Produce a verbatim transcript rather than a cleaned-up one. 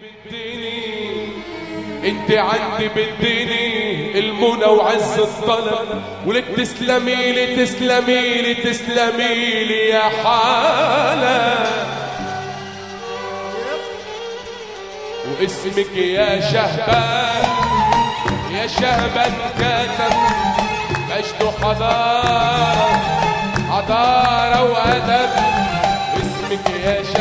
بديني انت عندي بديني المنى وعز الطلب، ولك تسلمي لي تسلمي لي تسلمي لي يا حالة، واسمك يا شهبان يا شهبان كاتب مجد وحضارة حضارة وأدب، واسمك يا